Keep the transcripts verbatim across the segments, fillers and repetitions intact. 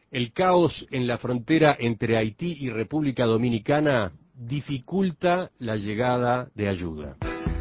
El caos en la frontera entre Haití y República Dominicana dificulta la llegada de ayuda.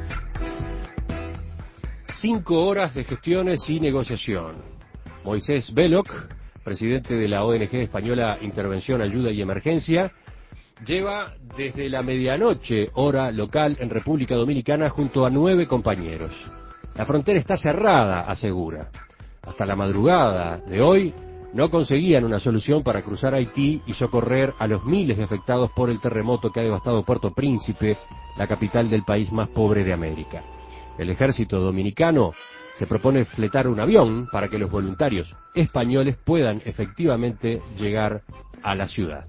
Cinco horas de gestiones y negociación. Moisés Belloc, presidente de la O N G española Intervención, Ayuda y Emergencia, lleva desde la medianoche, hora local, en República Dominicana, junto a nueve compañeros. La frontera está cerrada, asegura. Hasta la madrugada de hoy no conseguían una solución para cruzar Haití y socorrer a los miles de afectados por el terremoto que ha devastado Puerto Príncipe, la capital del país más pobre de América. El ejército dominicano se propone fletar un avión para que los voluntarios españoles puedan efectivamente llegar a la ciudad.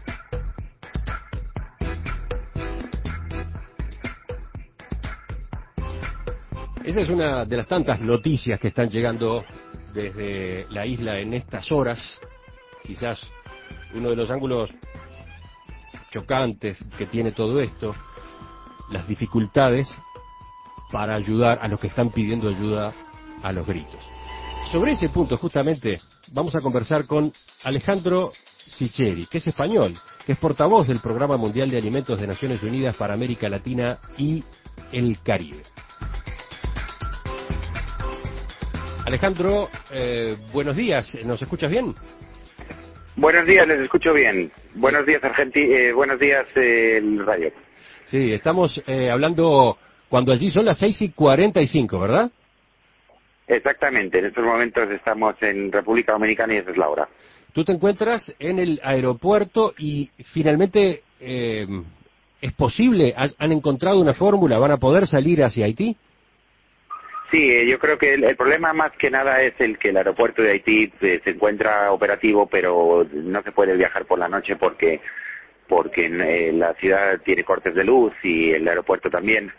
Esa es una de las tantas noticias que están llegando desde la isla en estas horas. Quizás uno de los ángulos chocantes que tiene todo esto, las dificultades para ayudar a los que están pidiendo ayuda a los gritos. Sobre ese punto, justamente, vamos a conversar con Alejandro Sicheri, que es español, que es portavoz del Programa Mundial de Alimentos de Naciones Unidas para América Latina y el Caribe. Alejandro, eh, buenos días, ¿nos escuchas bien? Buenos días, les escucho bien. Buenos días, Argenti eh, buenos días, eh, el radio. Sí, estamos eh, hablando cuando allí son las seis y cuarenta y cinco, ¿verdad? Exactamente, en estos momentos estamos en República Dominicana y esa es la hora. Tú te encuentras en el aeropuerto y finalmente, eh, ¿es posible? ¿Han encontrado una fórmula? ¿Van a poder salir hacia Haití? Sí, yo creo que el, el problema más que nada es el que el aeropuerto de Haití eh, se encuentra operativo, pero no se puede viajar por la noche porque porque eh, la ciudad tiene cortes de luz y el aeropuerto también,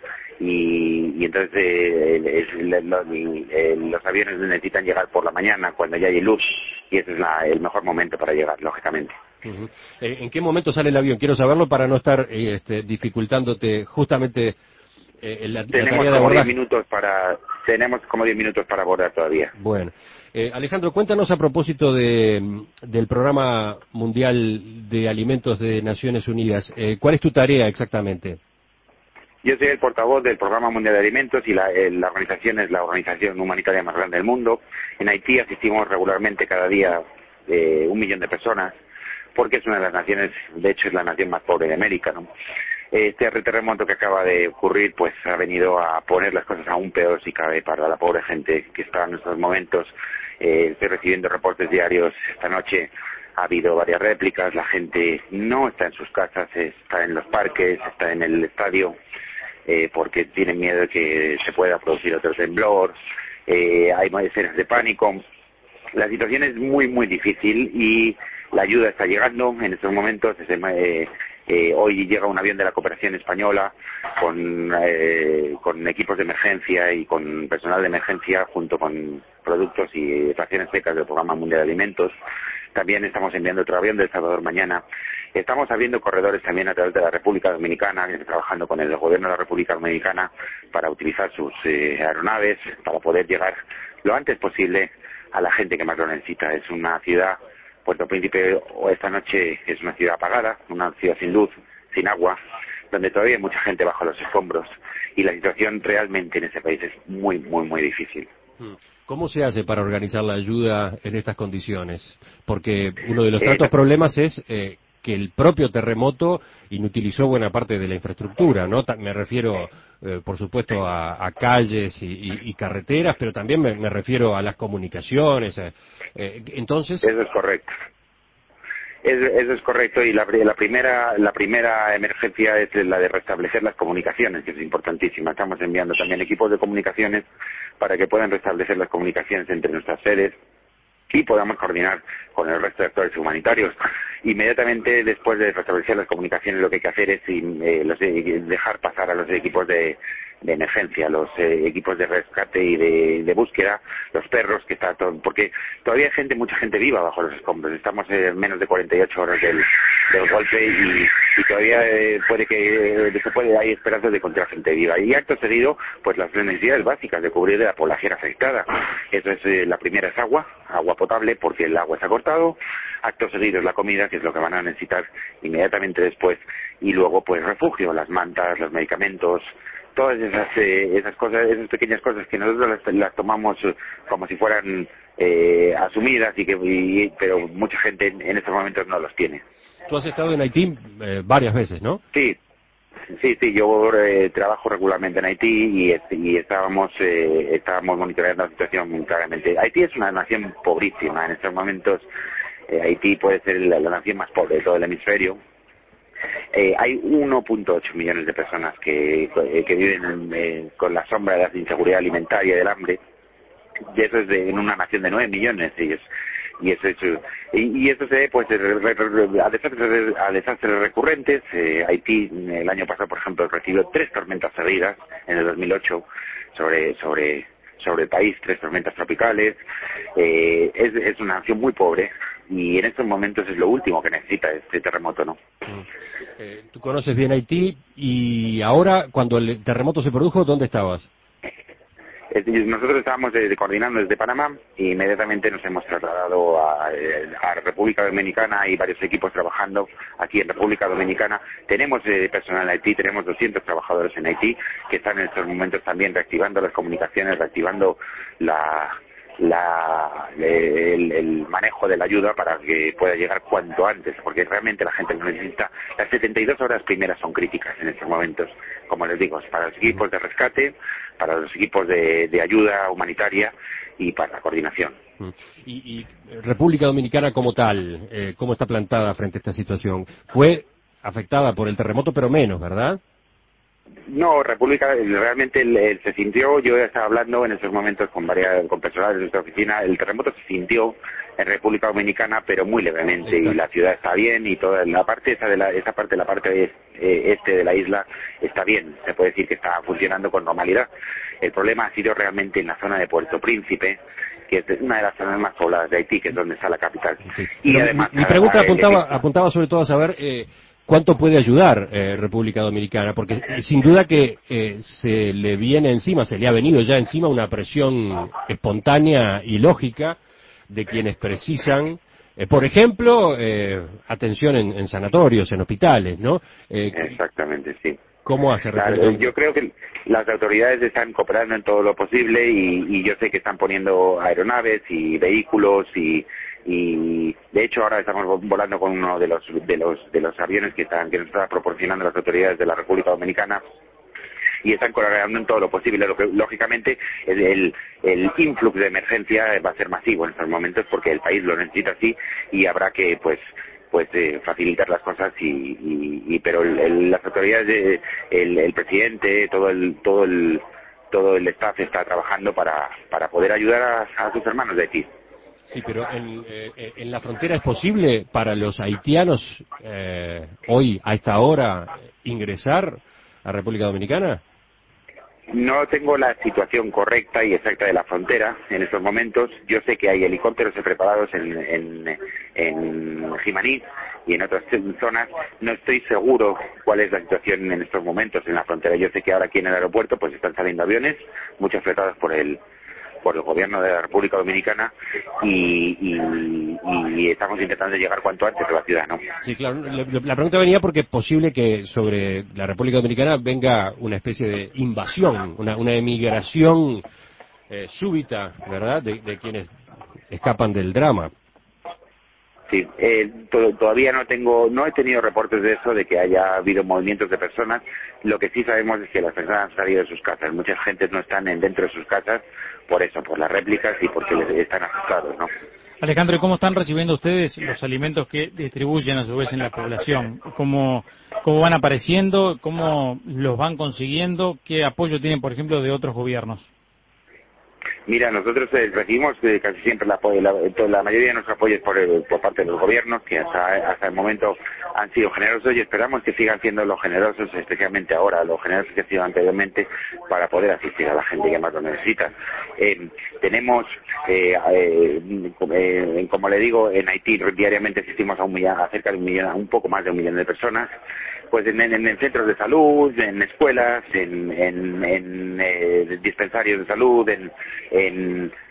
y, y entonces eh, es, lo, lo, eh, los aviones necesitan llegar por la mañana cuando ya hay luz, y ese es la, el mejor momento para llegar, lógicamente. Uh-huh. eh, ¿En qué momento sale el avión? Quiero saberlo para no estar eh, este, dificultándote justamente eh, la, la tenemos tarea de como abordaje. diez minutos para tenemos como diez minutos para abordar todavía. Bueno, eh, Alejandro, cuéntanos a propósito de, del Programa Mundial de Alimentos de Naciones Unidas. Eh, ¿Cuál es tu tarea exactamente? Yo soy el portavoz del Programa Mundial de Alimentos y la, eh, la organización es la organización humanitaria más grande del mundo. En Haití asistimos regularmente cada día eh, un millón de personas, porque es una de las naciones, de hecho es la nación más pobre de América, ¿no? Este terremoto que acaba de ocurrir pues ha venido a poner las cosas aún peor si cabe para la pobre gente que está en estos momentos. Eh, estoy recibiendo reportes diarios esta noche. Ha habido varias réplicas, la gente no está en sus casas, está en los parques, está en el estadio, eh, porque tienen miedo de que se pueda producir otro temblor. Eh, hay más escenas de pánico. La situación es muy, muy difícil y la ayuda está llegando en estos momentos. Eh, eh, hoy llega un avión de la Cooperación Española con, eh, con equipos de emergencia y con personal de emergencia, junto con productos y raciones secas del Programa Mundial de Alimentos. También estamos enviando otro avión de El Salvador mañana. Estamos abriendo corredores también a través de la República Dominicana, trabajando con el gobierno de la República Dominicana para utilizar sus eh, aeronaves para poder llegar lo antes posible a la gente que más lo necesita. Es una ciudad, Puerto Príncipe, esta noche es una ciudad apagada, una ciudad sin luz, sin agua, donde todavía hay mucha gente bajo los escombros, y la situación realmente en ese país es muy, muy, muy difícil. ¿Cómo se hace para organizar la ayuda en estas condiciones? Porque uno de los tantos Eh, problemas es eh, que el propio terremoto inutilizó buena parte de la infraestructura, ¿no? Me refiero, eh, por supuesto, a, a calles y, y, y carreteras, pero también me, me refiero a las comunicaciones. Eh, eh, entonces... Eso es correcto. Eso, eso es correcto, y la, la primera la primera emergencia es la de restablecer las comunicaciones, que es importantísima. Estamos enviando también equipos de comunicaciones para que puedan restablecer las comunicaciones entre nuestras sedes y podamos coordinar con el resto de actores humanitarios. Inmediatamente después de restablecer las comunicaciones, lo que hay que hacer es eh, los, eh, dejar pasar a los equipos de, de emergencia, los eh, equipos de rescate y de, de búsqueda, los perros, que está todo, porque todavía hay gente, mucha gente viva bajo los escombros. Estamos en menos de cuarenta y ocho horas del, del golpe y, y todavía eh, puede que eh, se puede hay esperanzas de encontrar gente viva. Y acto seguido, pues las necesidades básicas de cubrir de la población afectada. Eso es, eh, la primera es agua, agua potable, porque el agua se ha cortado. actos seguidos la comida, que es lo que van a necesitar inmediatamente después, y luego pues refugio, las mantas, los medicamentos, todas esas eh, esas cosas, esas pequeñas cosas que nosotros las, las tomamos eh, como si fueran eh, asumidas, y que y, pero mucha gente en, en estos momentos no los tiene. Tú has estado en Haití eh, varias veces, ¿no? Sí. Sí, sí, yo eh, trabajo regularmente en Haití y, y estábamos eh, estábamos monitoreando la situación muy claramente. Haití es una nación pobrísima en estos momentos. eh, Haití puede ser la, la nación más pobre de todo el hemisferio. Eh, hay uno punto ocho millones de personas que, que viven eh, con la sombra de la inseguridad alimentaria y del hambre, y eso es de, en una nación de nueve millones ellos. Y eso, es, y, y eso se debe pues a desastres, a desastres recurrentes. eh, Haití el año pasado, por ejemplo, recibió tres tormentas seguidas en el dos mil ocho sobre sobre sobre el país, tres tormentas tropicales. eh, es, es una nación muy pobre, y en estos momentos es lo último que necesita este terremoto, ¿no? Eh, tú conoces bien Haití, y ahora, cuando el terremoto se produjo, ¿dónde estabas? Nosotros estábamos de, de coordinando desde Panamá, y inmediatamente nos hemos trasladado a, a República Dominicana. Hay varios equipos trabajando aquí en República Dominicana. Tenemos eh, personal en Haití, tenemos doscientos trabajadores en Haití que están en estos momentos también reactivando las comunicaciones, reactivando la, la, el, el manejo de la ayuda para que pueda llegar cuanto antes, porque realmente la gente lo necesita. Las setenta y dos horas primeras son críticas en estos momentos, como les digo, para los equipos de rescate, para los equipos de, de ayuda humanitaria y para la coordinación. Y, y República Dominicana como tal, eh, ¿cómo está plantada frente a esta situación? Fue afectada por el terremoto, pero menos, ¿verdad? No, República realmente el, el, se sintió. Yo estaba hablando en esos momentos con varias con personal de nuestra oficina. El terremoto se sintió en República Dominicana, pero muy levemente. Exacto. Y la ciudad está bien, y toda la parte esa de la esa parte la parte eh, este de la isla está bien. Se puede decir que está funcionando con normalidad. El problema ha sido realmente en la zona de Puerto Príncipe, que es una de las zonas más pobladas de Haití, que es donde está la capital. Sí. Y pero además mi, mi pregunta apuntaba apuntaba sobre todo a saber eh, ¿cuánto puede ayudar eh, República Dominicana? Porque eh, sin duda que eh, se le viene encima, se le ha venido ya encima una presión espontánea y lógica de quienes precisan, eh, por ejemplo, eh, atención en, en sanatorios, en hospitales, ¿no? Eh, Exactamente, sí. ¿Cómo hace República Claro, Dominicana? yo creo que las autoridades están cooperando en todo lo posible, y, y yo sé que están poniendo aeronaves y vehículos, y y de hecho ahora estamos volando con uno de los de los de los aviones que están que nos están proporcionando las autoridades de la República Dominicana, y están colaborando en todo lo posible. Lo que, lógicamente el, el, el influx de emergencia va a ser masivo en estos momentos, porque el país lo necesita así, y habrá que pues pues eh, facilitar las cosas, y, y, y pero el, el, las autoridades de, el, el presidente, todo el todo el todo el staff está trabajando para para poder ayudar a, a sus hermanos de Haití. Sí, pero en, eh, en la frontera es posible para los haitianos eh, hoy, a esta hora, ingresar a República Dominicana. No tengo la situación correcta y exacta de la frontera en estos momentos. Yo sé que hay helicópteros preparados en, en, en Jimaní y en otras zonas. No estoy seguro cuál es la situación en estos momentos en la frontera. Yo sé que ahora aquí en el aeropuerto pues están saliendo aviones, muchos fletados por el por el gobierno de la República Dominicana, y, y, y estamos intentando llegar cuanto antes a la ciudad, ¿no? Sí, claro. La, la pregunta venía porque es posible que sobre la República Dominicana venga una especie de invasión, una, una emigración eh, súbita, ¿verdad?, de, de quienes escapan del drama. Sí, eh, to todavía no tengo, no he tenido reportes de eso, de que haya habido movimientos de personas. Lo que sí sabemos es que las personas han salido de sus casas. Muchas gentes no están en, dentro de sus casas por eso, por las réplicas y porque les están asustados, ¿no? Alejandro, ¿y cómo están recibiendo ustedes los alimentos que distribuyen a su vez en la población? ¿Cómo, cómo van apareciendo? ¿Cómo los van consiguiendo? ¿Qué apoyo tienen, por ejemplo, de otros gobiernos? Mira, nosotros eh, recibimos eh, casi siempre el apoyo, la, la mayoría de nuestros apoyos por, el, por parte de los gobiernos, que hasta, hasta el momento han sido generosos, y esperamos que sigan siendo los generosos, especialmente ahora, los generosos que han sido anteriormente, para poder asistir a la gente que más lo necesita. Eh, tenemos, eh, eh, eh, como le digo, en Haití diariamente asistimos a, un millón, a cerca de un millón, a un poco más de un millón de personas, pues en, en, en centros de salud, en escuelas, en, en, en eh, dispensarios de salud, en, en,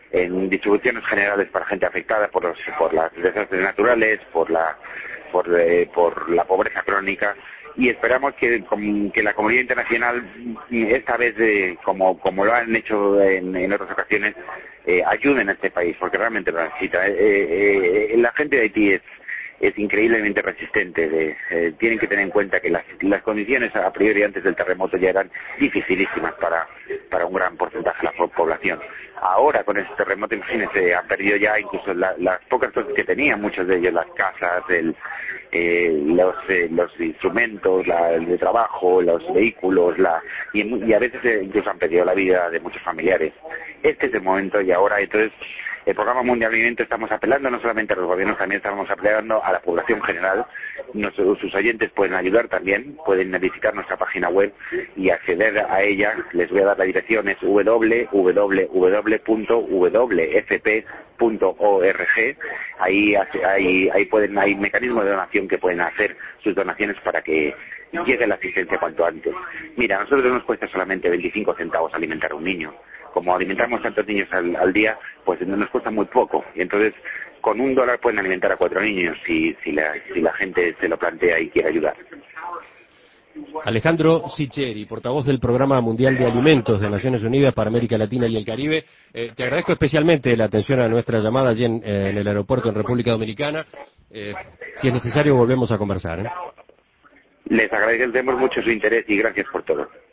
en distribuciones generales para gente afectada por los por las desastres naturales, por la por, eh, por la pobreza crónica, y esperamos que, que la comunidad internacional esta vez, eh, como como lo han hecho en, en otras ocasiones, eh, ayuden a este país, porque realmente lo necesita. Eh, eh, la gente de Haití es es increíblemente resistente. De, eh, tienen que tener en cuenta que las, las condiciones a priori antes del terremoto ya eran dificilísimas para, para un gran porcentaje de la población. Ahora con este terremoto, imagínense, han perdido ya incluso la, las pocas cosas que tenían, muchos de ellos, las casas, el, eh, los, eh, los instrumentos la, de trabajo, los vehículos, la, y, y a veces eh, incluso han perdido la vida de muchos familiares. Este es el momento, y ahora entonces el Programa Mundial de Alimentos estamos apelando no solamente a los gobiernos, también estamos apelando a la población general. Nos, sus oyentes pueden ayudar también, pueden visitar nuestra página web y acceder a ella. Les voy a dar la dirección, es doble u doble u doble u punto w f p punto org. Ahí, ahí, ahí pueden, hay mecanismos de donación que pueden hacer sus donaciones para que llegue la asistencia cuanto antes. Mira, a nosotros nos cuesta solamente veinticinco centavos alimentar a un niño. Como alimentamos tantos niños al, al día, pues nos cuesta muy poco. Y entonces, con un dólar pueden alimentar a cuatro niños si, si, la, si la gente se lo plantea y quiere ayudar. Alejandro Sicheri, portavoz del Programa Mundial de Alimentos de Naciones Unidas para América Latina y el Caribe. Eh, te agradezco especialmente la atención a nuestra llamada allí en, eh, en el aeropuerto en República Dominicana. Eh, si es necesario, volvemos a conversar, ¿eh? Les agradecemos mucho su interés y gracias por todo.